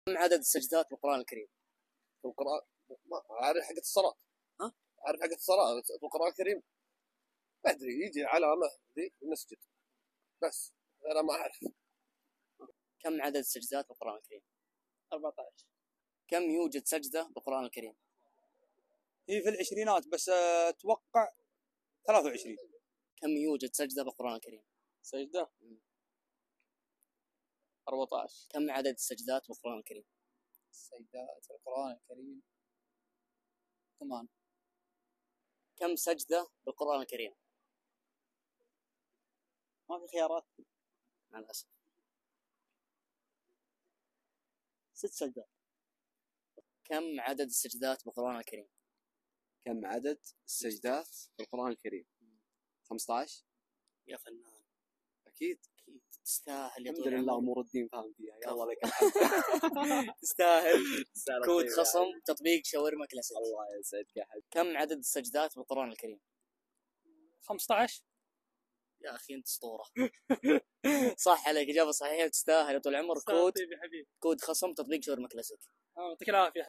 كم عدد السجدات بالقرآن الكريم؟ القرآن ما أعرف حقة الصلاة. ها؟ أعرف حقة الصلاة في القرآن الكريم. ما أدري يجي علامة ذي المسجد بس أنا ما أعرف. كم عدد السجدات بالقرآن الكريم؟ 14. كم يوجد سجدة بالقرآن الكريم؟ هي في العشرينات بس أتوقع 23. كم يوجد سجدة بالقرآن الكريم؟ سجدة 14. كم عدد السجدات بالقرآن الكريم؟ السجدات في القرآن الكريم 8. كم سجدة بالقرآن الكريم؟ ما في خيارات. مع الأسف. 6 سجدات. كم عدد السجدات بالقرآن الكريم؟ كم عدد السجدات بالقرآن الكريم؟ 15. يا فنان أكيد تستاهل يا الحمد طويل لله العمر. أمور الدين فاهم فيها يا الله لك تستاهل. كود طيب خصم يعني. تطبيق شاورما كلاسيك. الله يسعدك يا حبيبي. كم عدد السجدات بالقرآن الكريم؟ 15. يا أخي أنت أسطورة. صح عليك، إجابة صحيحة، تستاهل يا طول العمر. كود خصم تطبيق شاورما كلاسيك. يعطيك العافية.